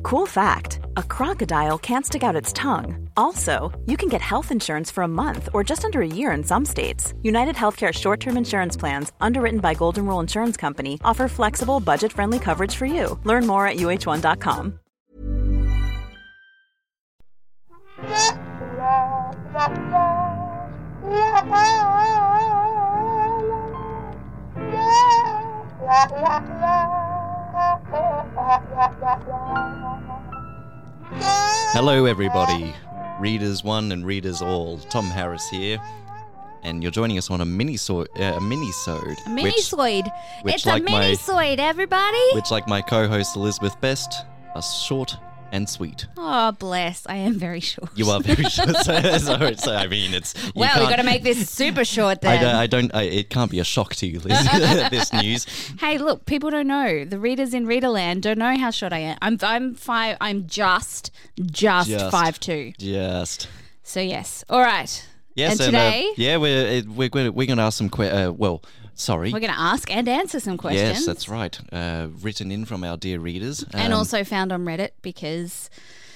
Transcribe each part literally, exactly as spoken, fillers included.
Cool fact, a crocodile can't stick out its tongue. Also, you can get health insurance for a month or just under a year in some states. United Healthcare short-term insurance plans, underwritten by Golden Rule Insurance Company, offer flexible, budget-friendly coverage for you. Learn more at U H one dot com. Hello everybody, readers one and readers all. Tom Harris here, and you're joining us on a mini-sode. Uh, a mini-sode. A mini-soid. Which, it's like a mini-soid, everybody. Which, like my co-host Elizabeth Best, are short and sweet. Oh, bless. I am very short. You are very short. so, so, so, I mean, it's... you Well, we've can't- got to make this super short I then. don't, I don't I, it can't be a shock to you, Liz, this news. Hey, look, people don't know. The readers in Readerland don't know how short I am. I'm I'm five. I'm just just, Just. five two. Just... So yes. All right. Yes, and and, uh, today yeah, we're, we're, we're, we're going to ask some... Que- uh, well, sorry. we're going to ask and answer some questions. Yes, that's right. Uh, written in from our dear readers. And Um, also found on Reddit because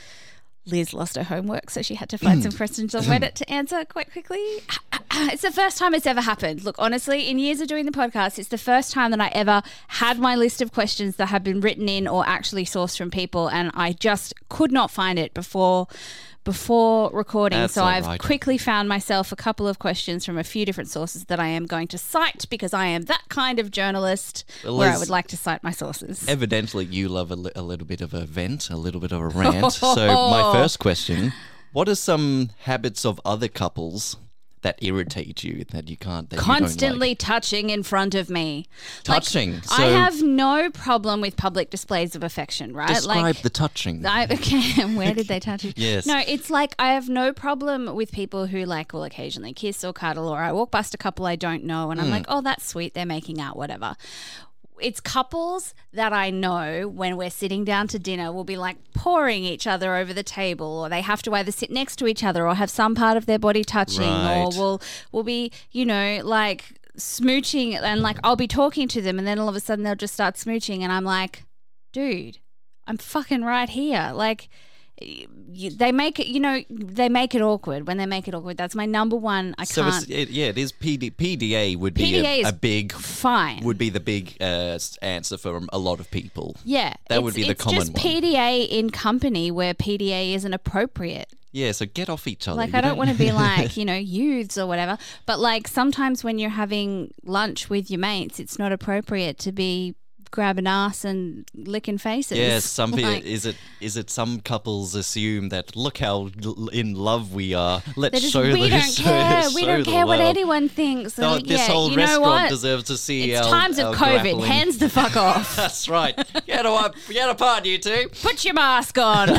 Liz lost her homework, so she had to find some questions on Reddit to answer quite quickly. It's the first time it's ever happened. Look, honestly, in years of doing the podcast, it's the first time that I ever had my list of questions that have been written in or actually sourced from people, and I just could not find it before before recording. That's so all I've right. quickly found myself a couple of questions from a few different sources that I am going to cite because I am that kind of journalist Well, where I Liz, would like to cite my sources. Evidently, you love a, li- a little bit of a vent, a little bit of a rant. So, my first question: what are some habits of other couples that irritate you that you can't? That Constantly you don't touching in front of me. Touching, Like, so- I have no problem with public displays of affection, right? like? Describe like, the touching. I, okay, where did they touch you? Yes. No, it's like I have no problem with people who like will occasionally kiss or cuddle, or I walk past a couple I don't know and I'm Hmm. like, oh, that's sweet, they're making out, whatever. It's couples that I know when we're sitting down to dinner will be like pouring each other over the table, or they have to either sit next to each other or have some part of their body touching, Right. or will will be, you know, like smooching, and like I'll be talking to them and then all of a sudden they'll just start smooching and I'm like, dude, I'm fucking right here. Like, you, they make it, you know, they make it awkward. When they make it awkward, that's my number one. I so, can't. it's, it, yeah, it is P D, P D A would be P D A a, is a big fine. would be the big uh, s- answer for a lot of people. Yeah, That would it's- be the it's common just one. P D A in company where P D A isn't appropriate. Yeah, so get off each other. Like, You I don't want to be like, you know, youths or whatever. But like sometimes when you're having lunch with your mates, it's not appropriate to be grabbing ass and licking faces. Yes, some people, Like, is it is it some couples assume that look how l- in love we are. Let's they're just, show we the don't care. show We don't the care what world. anyone thinks. No, And, this yeah, whole you know restaurant what? deserves to see It's our, times of our COVID. grappling. Hands the fuck off. That's right. Get up, get apart, you two. Put your mask on.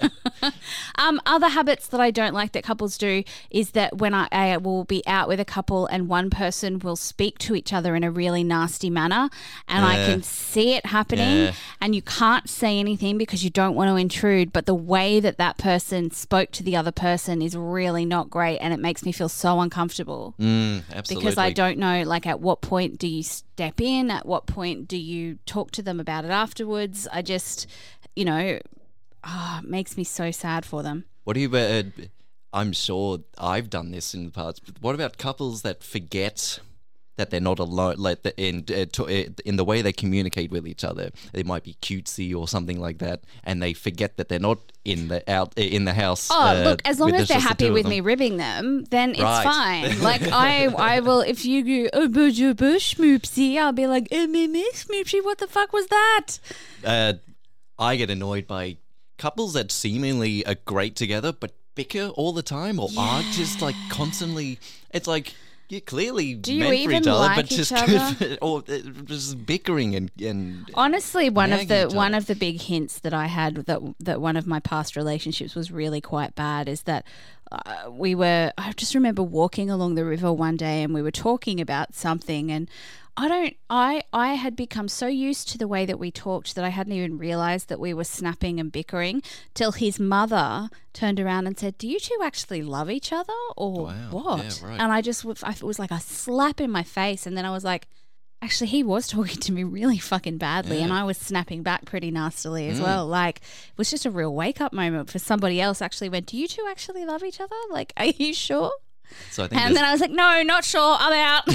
um, other habits that I don't like that couples do is that when I, I will be out with a couple and one person will speak to each other in a really nasty manner, and I Yeah. can see it happening, Yeah. and you can't say anything because you don't want to intrude, but the way that that person spoke to the other person is really not great, and it makes me feel so uncomfortable. Mm, absolutely. Because I don't know, like, at what point do you step in? At what point do you talk to them about it afterwards? I just, you know, ah, it makes me so sad for them. What do you? Uh, I'm sure I've done this in the past. But what about couples that forget that they're not alone? Like the, in uh, to, uh, in the way they communicate with each other, they might be cutesy or something like that, and they forget that they're not in the out uh, in the house. Oh, uh, look, as long with as just they're the happy two of with them. me ribbing them, then it's Right. fine. Like, I I will, if you go, oh, bush, bush, schmoopsy, I'll be like, oh, me, me, schmoopsy, what the fuck was that? Uh, I get annoyed by couples that seemingly are great together, but bicker all the time or are just like constantly. It's like you're clearly Do you meant for even each other, like but each just other? or uh, just bickering and and Honestly, one of nagging the each other. one of the big hints that I had that that one of my past relationships was really quite bad is that uh, we were. I just remember walking along the river one day and we were talking about something, and I don't. I I had become so used to the way that we talked that I hadn't even realized that we were snapping and bickering till his mother turned around and said, "Do you two actually love each other or Wow. what?" Yeah, right. And I just was- I- it was like a slap in my face, and then I was like, actually, he was talking to me really fucking badly, Yeah. and I was snapping back pretty nastily as Mm. well. Like, it was just a real wake-up moment for somebody else actually went, do you two actually love each other? Like, are you sure? So I think And then I was like, no, not sure. I'm out.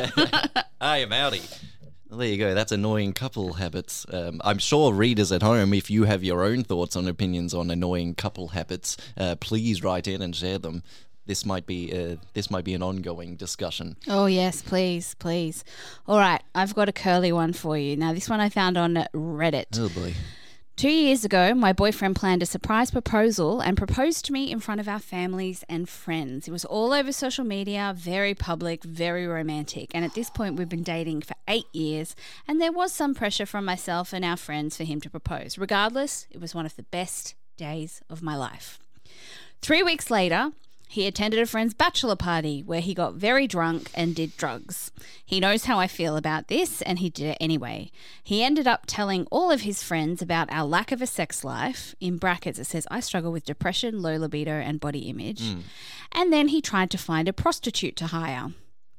I am outie. Well, there you go. That's annoying couple habits. Um, I'm sure readers at home, if you have your own thoughts and opinions on annoying couple habits, uh, please write in and share them. This might be uh, this might be an ongoing discussion. Oh, yes, please, please. All right, I've got a curly one for you. Now, this one I found on Reddit. Oh boy. Two years ago, my boyfriend planned a surprise proposal and proposed to me in front of our families and friends. It was all over social media, very public, very romantic. And at this point, we've been dating for eight years, and there was some pressure from myself and our friends for him to propose. Regardless, it was one of the best days of my life. Three weeks later, he attended a friend's bachelor party where he got very drunk and did drugs. He knows how I feel about this, and he did it anyway. He ended up telling all of his friends about our lack of a sex life. In brackets, it says, I struggle with depression, low libido, and body image. Mm. And then he tried to find a prostitute to hire.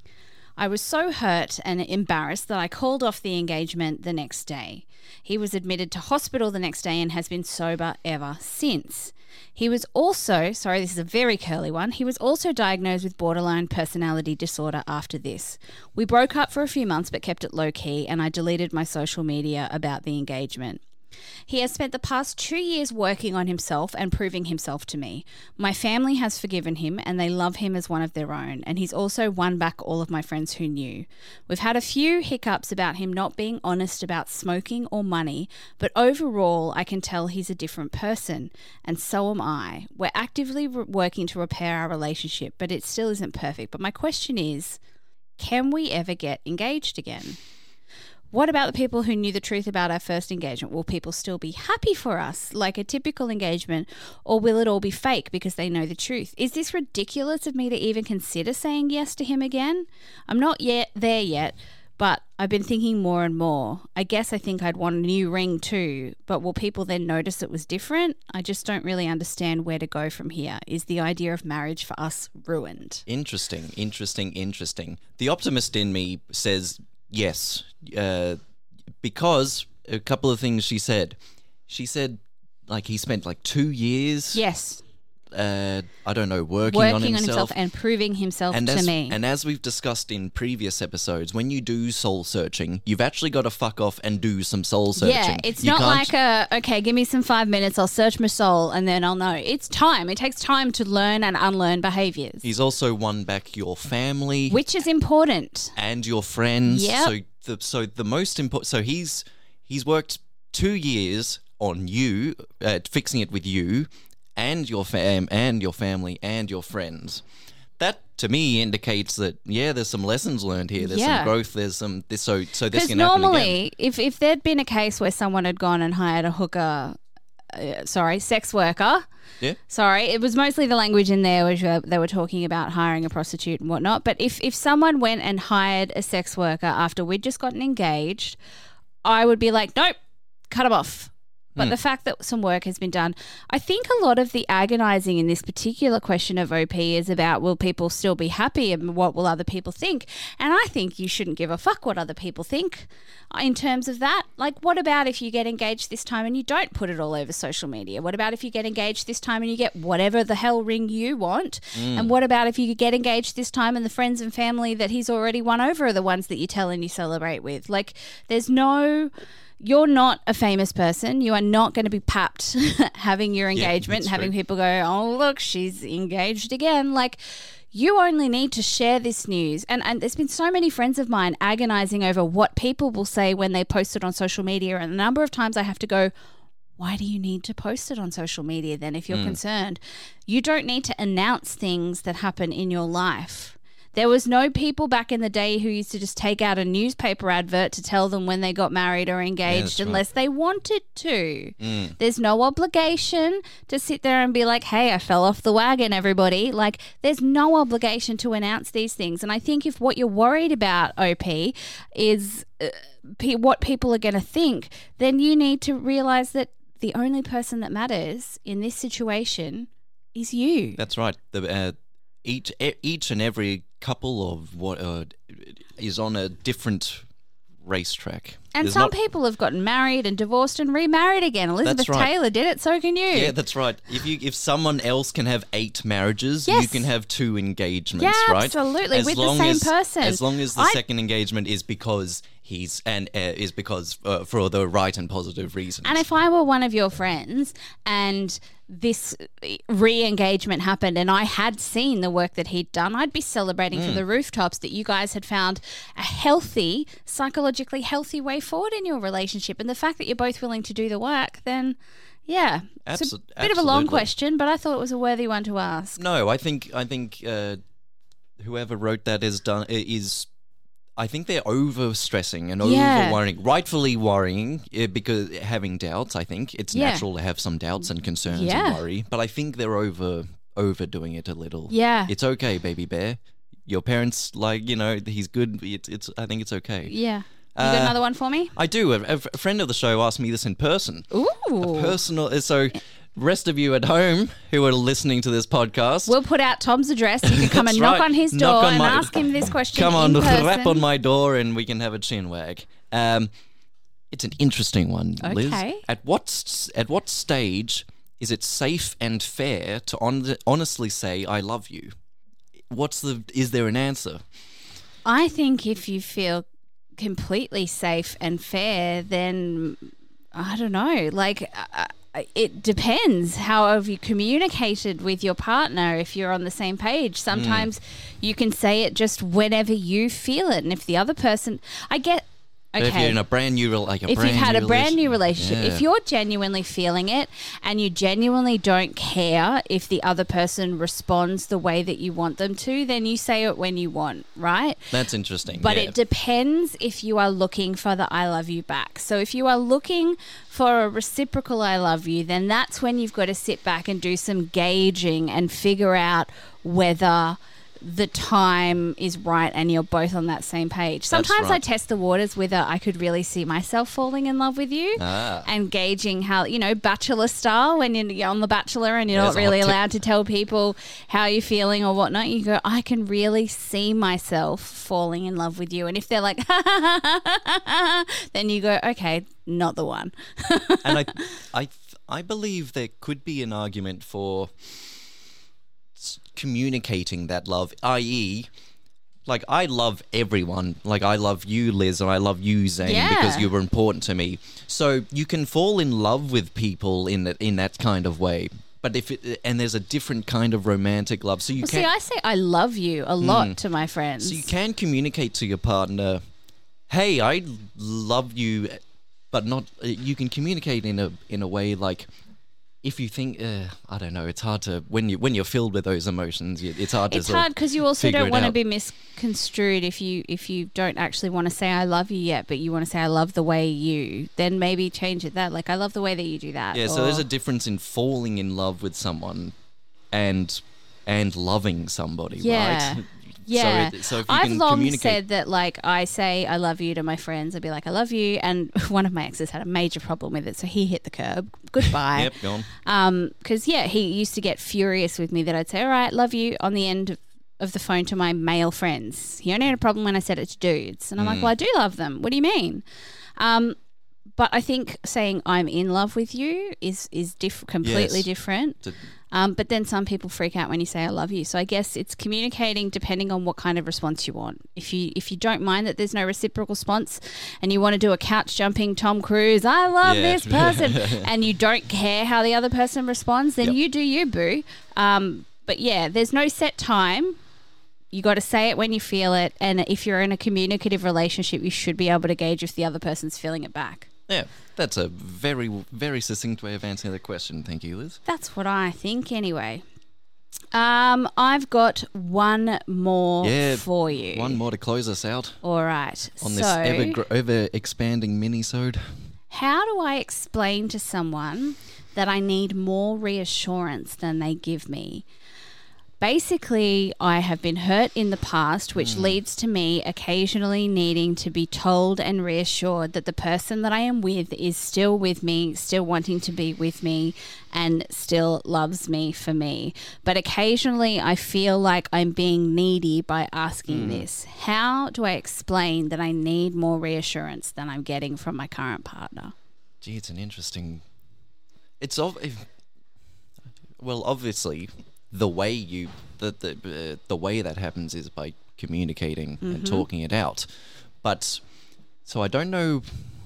I was so hurt and embarrassed that I called off the engagement the next day. He was admitted to hospital the next day and has been sober ever since. He was also, sorry, this is a very curly one, he was also diagnosed with borderline personality disorder after this. We broke up for a few months but kept it low-key, and I deleted my social media about the engagement. He has spent the past two years working on himself and proving himself to me. My family has forgiven him and they love him as one of their own, and he's also won back all of my friends who knew. We've had a few hiccups about him not being honest about smoking or money, but overall I can tell he's a different person, and so am I. We're actively re- working to repair our relationship, but it still isn't perfect. But my question is, can we ever get engaged again? What about the people who knew the truth about our first engagement? Will people still be happy for us, like a typical engagement, or will it all be fake because they know the truth? Is this ridiculous of me to even consider saying yes to him again? I'm not yet there yet, but I've been thinking more and more. I guess I think I'd want a new ring too, but will people then notice it was different? I just don't really understand where to go from here. Is the idea of marriage for us ruined? Interesting, interesting, interesting. The optimist in me says yes, uh, because a couple of things she said. She said, like, he spent like two years. Yes. Uh, I don't know, working, working on himself. on himself and proving himself and to as, me. And as we've discussed in previous episodes, when you do soul searching, you've actually got to fuck off and do some soul searching. Yeah, it's You not can't- like a, okay, give me some five minutes, I'll search my soul and then I'll know. It's time. It takes time to learn and unlearn behaviours. He's also won back your family. Which is important. And your friends. Yep. So the so the most important. So he's he's worked two years on you, uh, fixing it with you, and your fam and your family and your friends. That to me indicates that yeah, there's some lessons learned here. There's Yeah. some growth. There's some this so so this Because can happen again. normally, if, if there'd been a case where someone had gone and hired a hooker, uh, sorry, sex worker, Yeah. sorry, it was mostly the language in there which uh, they were talking about hiring a prostitute and whatnot. But if, if someone went and hired a sex worker after we'd just gotten engaged, I would be like, nope, cut them off. But the fact that some work has been done, I think a lot of the agonising in this particular question of O P is about, will people still be happy and what will other people think? And I think you shouldn't give a fuck what other people think in terms of that. Like, what about if you get engaged this time and you don't put it all over social media? What about if you get engaged this time and you get whatever the hell ring you want? Mm. And what about if you get engaged this time and the friends and family that he's already won over are the ones that you tell and you celebrate with? Like, there's no... You're not a famous person. You are not going to be papped having your engagement and having true. people go, oh, look, she's engaged again. Like, you only need to share this news. And, and there's been so many friends of mine agonizing over what people will say when they post it on social media. And a number of times I have to go, why do you need to post it on social media then if you're mm. concerned? You don't need to announce things that happen in your life. There was no people back in the day who used to just take out a newspaper advert to tell them when they got married or engaged, yeah, unless right. they wanted to. Mm. There's no obligation to sit there and be like, hey, I fell off the wagon, everybody. Like, there's no obligation to announce these things. And I think if what you're worried about, O P, is uh, p- what people are going to think, then you need to realize that the only person that matters in this situation is you. That's right. The uh, each e- each and every couple of what uh, is on a different racetrack. And There's some not- people have gotten married and divorced and remarried again. Elizabeth That's right. Taylor did it, so can you. Yeah, that's right. If you if someone else can have eight marriages, Yes. you can have two engagements, Yeah, right? absolutely, As with the long same as- person. As long as the I- second engagement is because he's and uh, is because uh, for the right and positive reasons. And if I were one of your friends and this re-engagement happened and I had seen the work that he'd done, I'd be celebrating Mm. from the rooftops that you guys had found a healthy, psychologically healthy way forward in your relationship. And the fact that you're both willing to do the work, then yeah. It's Abso- a bit of a long absolutely. question, but I thought it was a worthy one to ask. No, I think I think uh, whoever wrote that is done is. I think they're over stressing and over Yeah. worrying, rightfully worrying uh, because having doubts. I think it's Yeah. natural to have some doubts and concerns Yeah. and worry, but I think they're over overdoing it a little. Yeah. It's okay, baby bear. Your parents, like you know, he's good. It's, it's. I think it's okay. Yeah. You got Uh, another one for me? I do. A, a friend of the show asked me this in person. Ooh. Personal. So, rest of you at home who are listening to this podcast, We'll put out Tom's address. You can come That's and knock right. on his Knock door on and my- ask him this question. come on, in person. rap on my door, and we can have a chin wag. Um, it's an interesting one, Liz. Okay. At what s- at what stage is it safe and fair to on- honestly say I love you? What's the? Is there an answer? I think if you feel completely safe and fair, then I don't know. Like, uh, it depends. How have you communicated with your partner if you're on the same page? Sometimes you can say it just whenever you feel it. And if the other person, I get, okay. If you're in a brand new, rel- like a if brand you've had new a brand new relation- relationship, Yeah. if you're genuinely feeling it and you genuinely don't care if the other person responds the way that you want them to, then you say it when you want, right? That's interesting. But yeah. it depends if you are looking for the I love you back. So if you are looking for a reciprocal I love you, then that's when you've got to sit back and do some gauging and figure out whether the time is right and you're both on that same page. Sometimes I right. test the waters whether I could really see myself falling in love with you Ah. and gauging how, you know, Bachelor style, when you're on The Bachelor and you're There's not a hot really tip. allowed to tell people how you're feeling or whatnot. You go, I can really see myself falling in love with you. And if they're like, then you go, okay, not the one. and I, I, I believe there could be an argument for s- communicating that love, that is, like I love everyone, like I love you, Liz, and I love you, Zane, Yeah. because you were important to me. So you can fall in love with people in that in that kind of way. But if it, and there's a different kind of romantic love, so you Well, can see, I say I love you a lot to my friends. so you can communicate to your partner, hey, I love you, but not. Uh, you can communicate in a in a way like, if you think, uh, I don't know, it's hard to when you when you're filled with those emotions, you- it's hard to. It's sort of hard because you also figure don't it want to out. be misconstrued if you if you don't actually want to say I love you yet, but you want to say I love the way you. Then maybe change it that like I love the way that you do that. Yeah, so there's or- a difference in falling in love with someone, and and loving somebody, Yeah. right? Yeah, So, it, so if you I've can long communicate, said that, like, I say I love you to my friends. I'd be like, I love you. And one of my exes had a major problem with it. So he hit the curb. Goodbye. yep, go on. Um, because, yeah, he used to get furious with me that I'd say, all right, love you on the end of, of the phone to my male friends. He only had a problem when I said it to dudes. And I'm Mm. like, well, I do love them. What do you mean? Um, but I think saying I'm in love with you is, is diff- completely Yes. different. To- Um, but then some people freak out when you say I love you. So I guess it's communicating depending on what kind of response you want. If you if you don't mind that there's no reciprocal response and you want to do a couch jumping Tom Cruise, I love Yeah. this person, and you don't care how the other person responds, then Yep. you do you, boo. Um, but yeah, there's no set time. You got to say it when you feel it. And if you're in a communicative relationship, you should be able to gauge if the other person's feeling it back. Yeah, that's a very, very succinct way of answering the question. Thank you, Liz. That's what I think anyway. Um, I've got one more Yeah, for you. One more to close us out All right. on so, this ever, gr- ever expanding mini-sode. how do I explain to someone that I need more reassurance than they give me? basically I have been hurt in the past, which mm. leads to me occasionally needing to be told and reassured that the person that I am with is still with me, still wanting to be with me, and still loves me for me. But occasionally I feel like I'm being needy by asking mm. this. How do I explain that I need more reassurance than I'm getting from my current partner? Gee, it's an interesting... It's... Ov- well, obviously... The way you the the uh, the way that happens is by communicating mm-hmm. and talking it out. But so I don't know.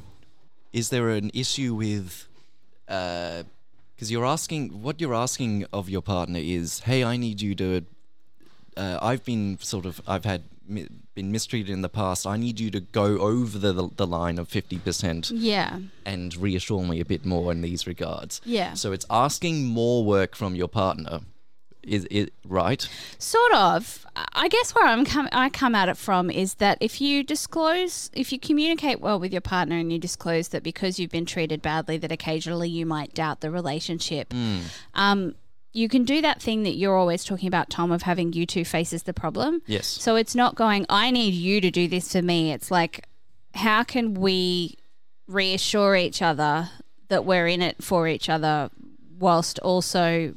Is there an issue with? Because uh, you're asking what you're asking of your partner is, hey, I need you to. Uh, I've been sort of I've had mi- been mistreated in the past. I need you to go over the the, the line of fifty percent. Yeah. And reassure me a bit more in these regards. Yeah. So it's asking more work from your partner. Is it right? Sort of. I guess where I'm com- I come at it from is that if you disclose, if you communicate well with your partner and you disclose that because you've been treated badly that occasionally you might doubt the relationship, mm. um, you can do that thing that you're always talking about, Tom, of having you two faces the problem. Yes. So it's not going, I need you to do this for me. It's like, how can we reassure each other that we're in it for each other whilst also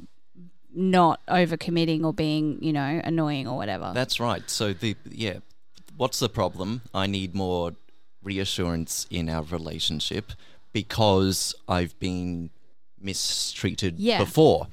not overcommitting or being, you know, annoying or whatever. That's right. So the yeah, what's the problem? I need more reassurance in our relationship because I've been mistreated yeah. before.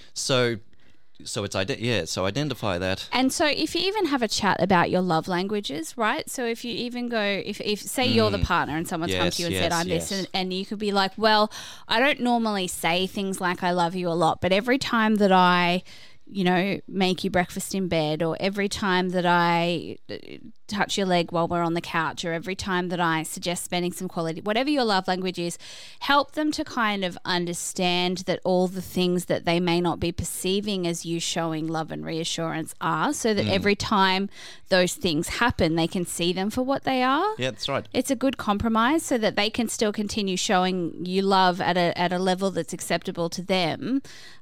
So so it's ide- yeah, so identify that. And so if you even have a chat about your love languages, right? So if you even go, if, if say mm. you're the partner and someone's yes, come to you and yes, said, I'm yes. this, and, and you could be like, well, I don't normally say things like I love you a lot, but every time that I, you know, make you breakfast in bed, or every time that I touch your leg while we're on the couch, or every time that I suggest spending some quality, whatever your love language is, help them to kind of understand that all the things that they may not be perceiving as you showing love and reassurance are, so that mm. every time those things happen, they can see them for what they are. Yeah, that's right. It's a good compromise so that they can still continue showing you love at a at a level that's acceptable to them.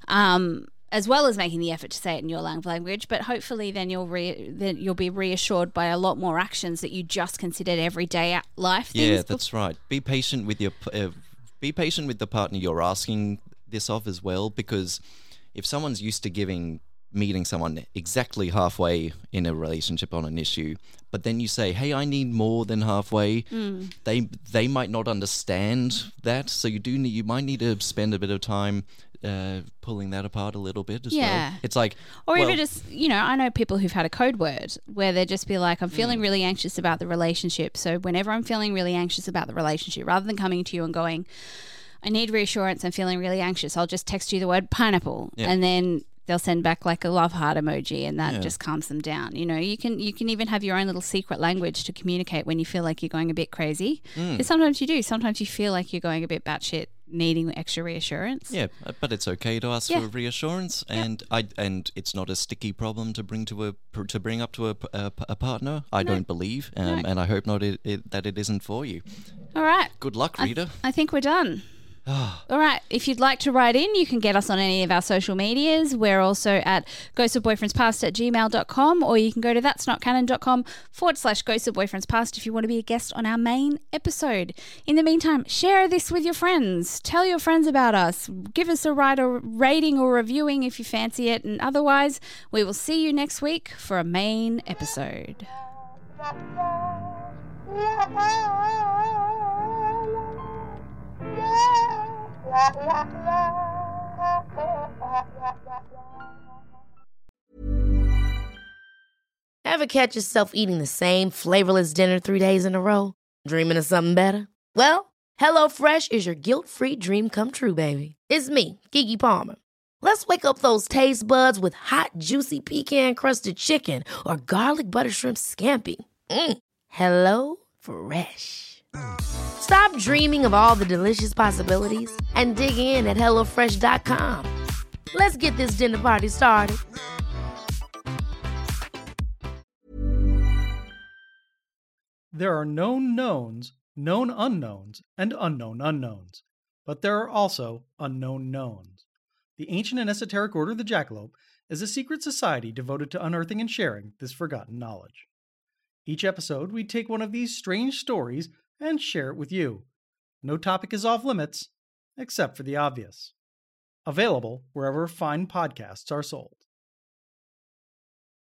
Um, as well as making the effort to say it in your love language, but hopefully then you'll re- then you'll be reassured by a lot more actions that you just considered everyday life things. Yeah, that's right. Be patient with your uh, be patient with the partner you're asking this of as well, because if someone's used to giving meeting someone exactly halfway in a relationship on an issue, but then you say, hey, I need more than halfway, mm. they they might not understand that, so you do need, you might need to spend a bit of time Uh, pulling that apart a little bit as yeah. well. It's like, or well, even just, you know, I know people who've had a code word where they just be like, I'm feeling mm. really anxious about the relationship. So whenever I'm feeling really anxious about the relationship, rather than coming to you and going, I need reassurance, I'm feeling really anxious, I'll just text you the word pineapple, yeah. and then they'll send back like a love heart emoji, and that yeah. just calms them down. You know, you can you can even have your own little secret language to communicate when you feel like you're going a bit crazy. Mm. Because sometimes you do. Sometimes you feel like you're going a bit batshit, needing extra reassurance. Yeah, but it's okay to ask yeah. for reassurance, and yeah. I and it's not a sticky problem to bring to a to bring up to a, a, a partner. I no. don't believe, um, no. and I hope not it, it, that it isn't for you. All right. Good luck, Rita. I, th- I think we're done. All right. If you'd like to write in, you can get us on any of our social medias. We're also at ghostofboyfriendspast at gmail dot com, or you can go to that's not canon dot com forward slash ghostofboyfriendspast if you want to be a guest on our main episode. In the meantime, share this with your friends. Tell your friends about us. Give us a write or rating or reviewing if you fancy it. And otherwise, we will see you next week for a main episode. Ever catch yourself eating the same flavorless dinner three days in a row? Dreaming of something better? Well, HelloFresh is your guilt-free dream come true, baby. It's me, Keke Palmer. Let's wake up those taste buds with hot, juicy pecan-crusted chicken or garlic butter shrimp scampi. Mm. Hello Fresh. Stop dreaming of all the delicious possibilities and dig in at hello fresh dot com. Let's get this dinner party started. There are known knowns, known unknowns, and unknown unknowns. But there are also unknown knowns. The ancient and esoteric order of the Jackalope is a secret society devoted to unearthing and sharing this forgotten knowledge. Each episode, we take one of these strange stories and share it with you. No topic is off limits, except for the obvious. Available wherever fine podcasts are sold.